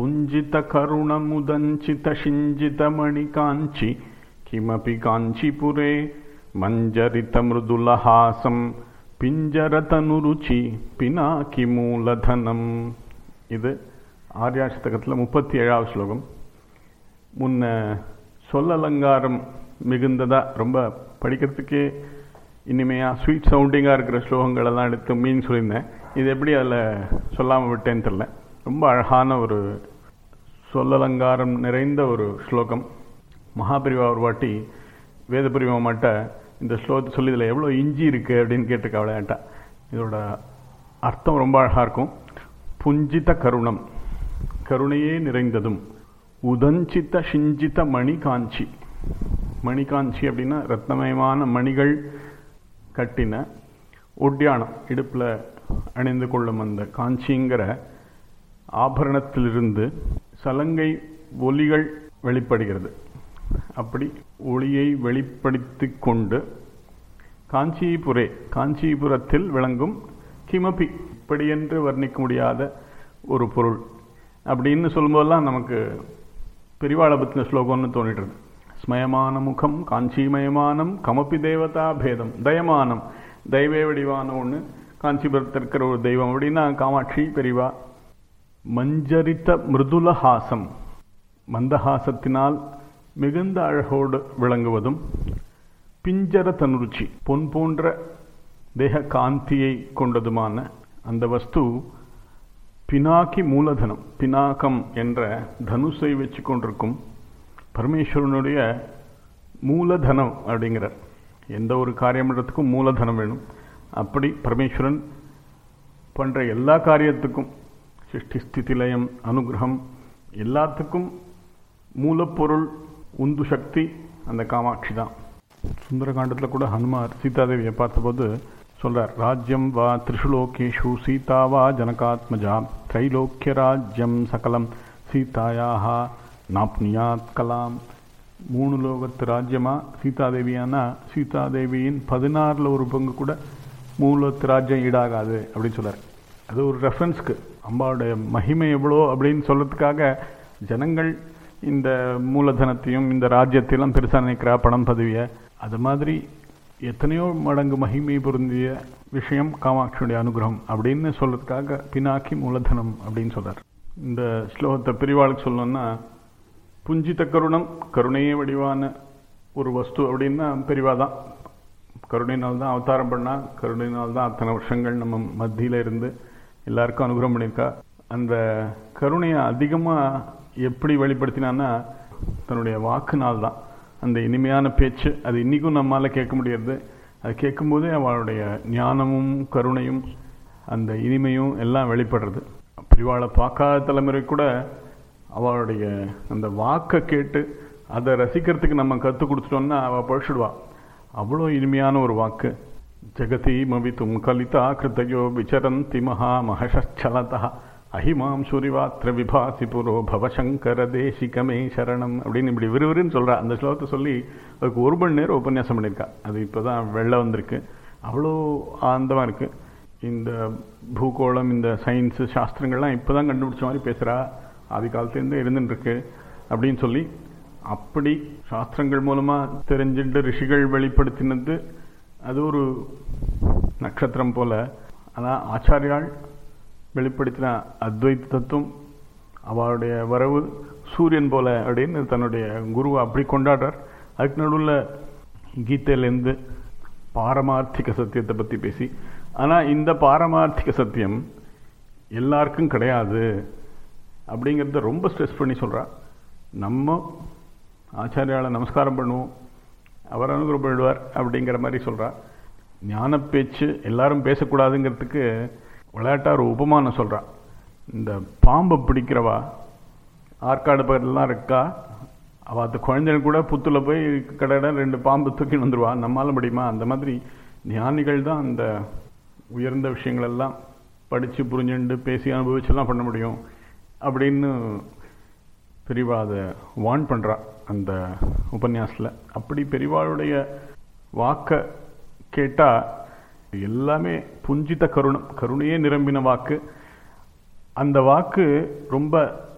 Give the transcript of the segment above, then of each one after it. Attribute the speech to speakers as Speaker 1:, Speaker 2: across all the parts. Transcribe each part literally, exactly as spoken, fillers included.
Speaker 1: புஞ்சித கருணமுதஞ்சித சிஞ்சித மணிகாஞ்சி கிமபி காஞ்சிபுரே மஞ்சரித மிருதுலஹாசம் பிஞ்சரதனுருச்சி பினாக்கி மூலதனம். இது ஆர்யாஷ்டகத்தில் முப்பத்தி ஏழாவது ஸ்லோகம். முன்ன சொல்லலங்காரம் மிகுந்ததா ரொம்ப படிக்கிறதுக்கே இனிமையாக ஸ்வீட் சவுண்டிங்காக இருக்கிற ஸ்லோகங்களெல்லாம் எடுத்து மீன் சொல்லியிருந்தேன். இது எப்படி அதில் சொல்லாமல் விட்டேன்னு தெரில. ரொம்ப அழகான ஒரு சொல்லலங்காரம் நிறைந்த ஒரு ஸ்லோகம். மகாபிரிவா ஒரு வாட்டி வேதபிரிவா மாட்ட இந்த ஸ்லோகத்தை சொல்லி இதில் எவ்வளோ இஞ்சி இருக்குது அப்படின்னு கேட்டிருக்க அவளையாட்டா. இதோட அர்த்தம் ரொம்ப அழகாக இருக்கும். புஞ்சித கருணம், கருணையே நிறைந்ததும். உதஞ்சித சிஞ்சித மணிகாஞ்சி, மணிகாஞ்சி அப்படின்னா ரத்னமயமான மணிகள் கட்டின ஒட்டியானம், இடுப்பில் அணிந்து கொள்ளும் அந்த காஞ்சிங்கிற ஆபரணத்திலிருந்து சலங்கை ஒலிகள் வெளிப்படுகிறது. அப்படி ஒளியை வெளிப்படுத்தி கொண்டு காஞ்சிபுரே, காஞ்சிபுரத்தில் விளங்கும் கிமபி, இப்படியென்று வர்ணிக்க முடியாத ஒரு பொருள் அப்படின்னு சொல்லும்போதெல்லாம் நமக்கு பெரிவாளை பற்றின ஸ்லோகம்னு தோணிடுறது. ஸ்மயமான முகம் காஞ்சிமயமானம் கமப்பி தேவதா பேதம். தயமானம், தெய்வ வடிவான ஒன்று, காஞ்சிபுரத்தில் இருக்கிற ஒரு தெய்வம் அப்படின்னா காமாட்சி பெரிவா. மஞ்சரித்த மிருதுலஹாசம், மந்தஹாசத்தினால் மிகுந்த அழகோடு விளங்குவதும். பிஞ்சர தனுருச்சி, பொன் போன்ற தேக காந்தியை கொண்டதுமான அந்த வஸ்து பினாக்கி மூலதனம், பினாக்கம் என்ற தனுஷை வச்சு கொண்டிருக்கும் பரமேஸ்வரனுடைய மூலதனம் அப்படிங்கிறார். எந்த ஒரு காரியம்ன்றதுக்கும் மூலதனம் வேணும். அப்படி பரமேஸ்வரன் பண்ணுற எல்லா காரியத்துக்கும் சிருஷ்டி ஸ்திதி லயம் அனுகிரகம் எல்லாத்துக்கும் மூலப்பொருள் உந்து சக்தி அந்த காமாட்சி தான். சுந்தரகாண்டத்தில் கூட ஹனுமார் சீதாதேவியை பார்த்தபோது சொல்றார், ராஜ்யம் வா திரிஷுலோகேஷு சீதா வா ஜனகாத்மஜா திரைலோக்கிய ராஜ்யம் சகலம் சீதாயாக நாப்னியாத் கலாம். மூணு லோகத்து ராஜ்யமா சீதாதேவியானா சீதாதேவியின் பதினாறில் ஒரு பங்கு கூட மூலத்து ராஜ்யம் ஈடாகாது அப்படின்னு சொல்றார். அது ஒரு ரெஃபரன்ஸ்க்கு அம்பாவுடைய மகிமை எவ்வளோ அப்படின்னு சொல்றதுக்காக ஜனங்கள் இந்த மூலதனத்தையும் இந்த ராஜ்யத்தையெல்லாம் பெருசாக நினைக்கிறா, பணம் பதவியை. அது மாதிரி எத்தனையோ மடங்கு மகிமை பொருந்திய விஷயம் காமாட்சியுடைய அனுகிரகம் அப்படின்னு சொல்றதுக்காக பினாக்கி மூலதனம் அப்படின்னு சொல்றார். இந்த ஸ்லோகத்தை பிரிவாளுக்கு சொல்லணும்னா, புஞ்சித கருணம், கருணையே வடிவான ஒரு வஸ்து அப்படின்னா பெரிவா தான். கருணையினால் தான் அவதாரம் பண்ணா, கருணையினால் தான் அத்தனை வருஷங்கள் நம்ம மத்தியில் இருந்து எல்லாருக்கும் அனுகிரகம் பண்ணியிருக்கா. அந்த கருணையை அதிகமாக எப்படி வெளிப்படுத்தினான்னா தன்னுடைய வாக்குனால் தான். அந்த இனிமையான பேச்சு அது இன்றைக்கும் நம்மளால் கேட்க முடியாது. அது கேட்கும்போதே அவளுடைய ஞானமும் கருணையும் அந்த இனிமையும் எல்லாம் வெளிப்படுறது. பிரிவாளை பார்க்காத தலைமுறை கூட அவளுடைய அந்த வாக்கை கேட்டு அதை ரசிக்கிறதுக்கு நம்ம கற்றுக் கொடுத்துட்டோம்னா அவள் பழிச்சிடுவா. அவ்வளோ இனிமையான ஒரு வாக்கு. ஜெகதி மவித்தும் கலிதா கிருத்தயோ விசரந்தி மகா மகஷலதா அஹிமாம் சூரிவாத்திர விபாசி புரோ பவசங்கர தேசிகமே சரணம் அப்படின்னு இப்படி விறுவிறுன்னு சொல்கிறா. அந்த ஸ்லோகத்தை சொல்லி அதுக்கு ஒரு மணி நேரம் உபன்யாசம் பண்ணியிருக்கா. அது இப்போ தான் வெளில வந்திருக்கு. அவ்வளோ ஆனந்தமாக இருக்குது. இந்த பூகோளம், இந்த சயின்ஸு சாஸ்திரங்கள்லாம் இப்போ தான் கண்டுபிடிச்ச மாதிரி பேசுகிறா. ஆதி காலத்துலேருந்து இருந்துட்டுருக்கு அப்படின்னு சொல்லி அப்படி சாஸ்திரங்கள் மூலமாக தெரிஞ்சுட்டு ரிஷிகள் வெளிப்படுத்தினது அது ஒரு நட்சத்திரம் போல். ஆனால் ஆச்சாரியால் வெளிப்படுத்தின அத்வைத தத்துவம் அவளுடைய வரவு சூரியன் போல அப்படின்னு தன்னுடைய குருவை அப்படி கொண்டாடுறார். அதுக்கு நடுவில் கீதையிலேருந்து பாரமார்த்திக சத்தியத்தை பற்றி பேசி, ஆனால் இந்த பாரமார்த்திக சத்தியம் எல்லாருக்கும் கிடையாது அப்படிங்கிறத ரொம்ப ஸ்ட்ரெஸ் பண்ணி சொல்கிறா. நம்ம ஆச்சாரியால் நமஸ்காரம் பண்ணுவோம், அவர் அனுகிரகப்படுவார் அப்படிங்கிற மாதிரி சொல்கிறா. ஞான பேச்சு எல்லாரும் பேசக்கூடாதுங்கிறதுக்கு விளையாட்டாக ஒரு உபமானம் சொல்கிறான். இந்த பாம்பை பிடிக்கிறவா ஆற்காடு பக்கத்துலலாம் இருக்கா, அவள் அந்த குழந்தைங்க கூட புத்தில் போய் கடை ரெண்டு பாம்பு தூக்கின்னு வந்துடுவா. நம்மளால முடியுமா? அந்த மாதிரி ஞானிகள் தான் அந்த உயர்ந்த விஷயங்களெல்லாம் படித்து புரிஞ்சுண்டு பேசி அனுபவிச்செல்லாம் பண்ண முடியும் அப்படின்னு பெரிவா அதை வான் பண்ணுறா அந்த உபன்யாசத்தில். அப்படி பெரிவாளுடைய வாக்கை கேட்டால் எல்லாமே புஞ்சித கருணம், கருணையே நிரம்பின வாக்கு. அந்த வாக்கு ரொம்ப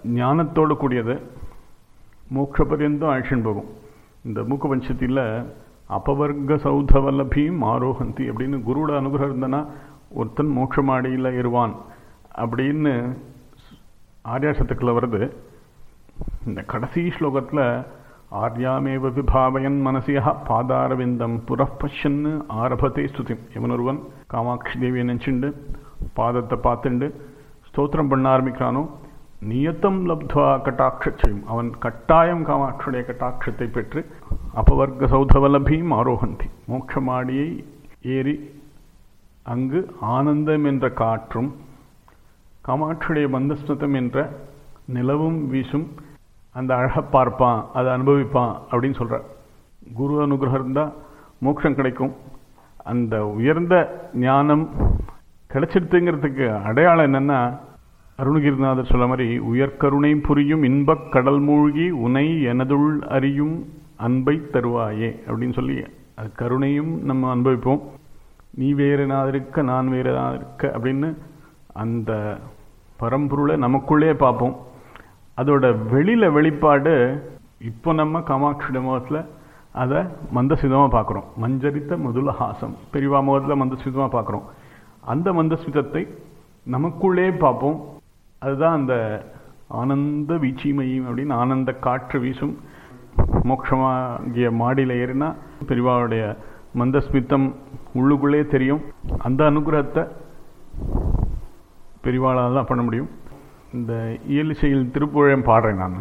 Speaker 1: ஞானத்தோடு கூடியது, மோட்ச பரியந்தம் அழிச்சுன்னு போகும். இந்த மூக்க பஞ்சத்தில் அபவர்க்க சௌதவல்லபீம் ஆரோகந்தி அப்படின்னு குருவோட அனுகிரகம் இருந்தனா ஒருத்தன் மோட்சமாடியில் இருவான் அப்படின்னு ஆர்யாசத்துக்குள்ள வருது. இந்த கடைசி ஸ்லோகத்தில் ஆர்யாமேவ விபாவயன் மனசியா பாதாரவிந்தம் புறப்பஷன்னு ஆரபத்தே ஸ்துதி. இவன் ஒருவன் காமாட்சி தேவியை நினச்சிண்டு பாதத்தை பார்த்துண்டு ஸ்தோத்திரம் பண்ண ஆரம்பிக்கிறானோ நியத்தம் லப்துவா கட்டாட்சம், அவன் கட்டாயம் காமாட்சியுடைய கட்டாட்சத்தை பெற்று அபவர்க்க சௌதவல்லபீம் ஆரோகந்தி, மோட்சமாடியை ஏறி அங்கு ஆனந்தம் என்ற காற்றும் காமாட்சியுடைய மந்தஸ்மிருதம் என்ற நிலவும் வீசும் அந்த அழகை பார்ப்பான், அதை அனுபவிப்பான் அப்படின்னு சொல்கிறார். குரு அனுகிரகம் இருந்தால் மோட்சம் கிடைக்கும். அந்த உயர்ந்த ஞானம் கிடைச்சிடுத்துங்கிறதுக்கு அடையாளம் என்னென்னா, அருணகிரிநாதர் சொல்ல மாதிரி உயர்கருணை புரியும் இன்பக் கடல் மூழ்கி உனை எனதுள் அறியும் அன்பை தருவாயே அப்படின்னு சொல்லி அது கருணையும் நம்ம அனுபவிப்போம். நீ வேறு நான் இருக்க நான் வேறு நான் இருக்க அப்படின்னு அந்த பரம்பொருளை நமக்குள்ளே பார்ப்போம். அதோட வெளியில் வெளிப்பாடு இப்போ நம்ம காமாட்சியோட முகத்தில் அதை மந்தஸ்மிதமாக பார்க்குறோம். மஞ்சரித்த மதுலஹாசம் பெரியவா முகத்தில் மந்தஸ்மிதமாக பார்க்குறோம். அந்த மந்தஸ்மிதத்தை நமக்குள்ளே பார்ப்போம். அதுதான் அந்த ஆனந்த வீச்சிமையும் அப்படின்னு ஆனந்த காற்று வீசும். மோட்சமாகிய மாடியில் ஏறினா பெரியவாவுடைய மந்தஸ்மிதம் உள்ளுக்குள்ளே தெரியும். அந்த அனுகிரகத்தை பெரியவாளால் தான் பண்ண முடியும். இந்த இயலிசையில் திருப்புகழம் பாடுறேன் நான்.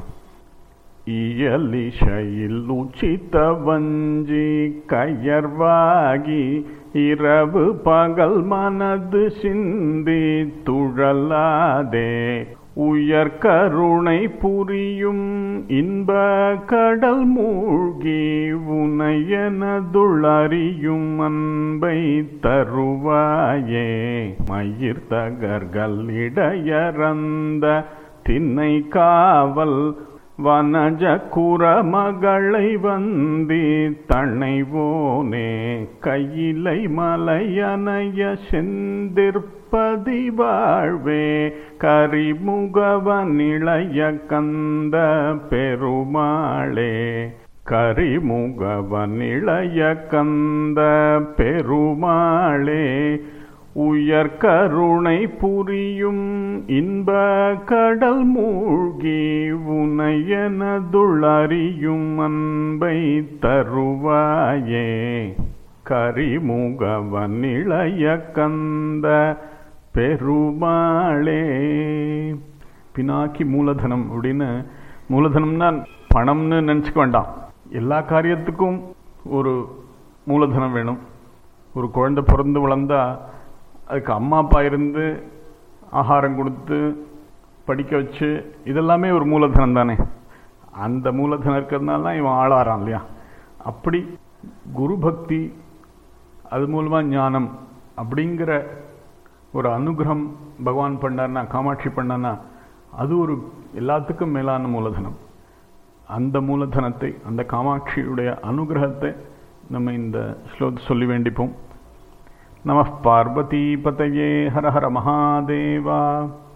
Speaker 1: இயலிசையில் உச்சித்த வஞ்சி கயர்வாகி இரவு பகல் மனது சிந்தி துழலாதே உயர் கருணை புரியும் இன்ப கடல் மூழ்கி உனையனதுளறியும் அன்பை தருவாயே மயிர் தகர்கள் இடையறந்த திண்ணை காவல் வனஜ குரமகளை வந்தி தணைவோனே கையிலை மலையனைய செந்திற்பதி வாழ்வே கரிமுகவனிளைய கந்த பெருமாளே கரிமுகவனிளைய கந்த பெருமாளே உயர் கருணை புரியும் இன்ப கடல் மூழ்கி உனையனதுளறியும் அன்பை தருவாயே கரிமுகவனிளைய கந்த பெருமாளே. பினாக்கி மூலதனம் அப்படின்னு, மூலதனம்னா பணம்னு நினச்சிக்க வேண்டாம். எல்லா காரியத்துக்கும் ஒரு மூலதனம் வேணும். ஒரு குழந்தை பிறந்து வளர்ந்தா அதுக்கு அம்மா அப்பா இருந்து ஆகாரம் கொடுத்து படிக்க வச்சு இதெல்லாமே ஒரு மூலதனம் தானே. அந்த மூலதனம் இருக்கிறதுனால தான் இவன் ஆளாறான் இல்லையா. அப்படி குரு பக்தி, அது மூலமாக ஞானம் அப்படிங்கிற ஒரு அனுகிரகம் பகவான் பண்ணார்னா, காமாட்சி பண்ணார்னா, அது ஒரு எல்லாத்துக்கும் மேலான மூலதனம். அந்த மூலதனத்தை, அந்த காமாட்சியுடைய அனுகிரகத்தை நம்ம இந்த ஸ்லோகத்தை சொல்லி வேண்டிப்போம். நமः பார்வதி பதயே ஹர ஹர மகாதேவா.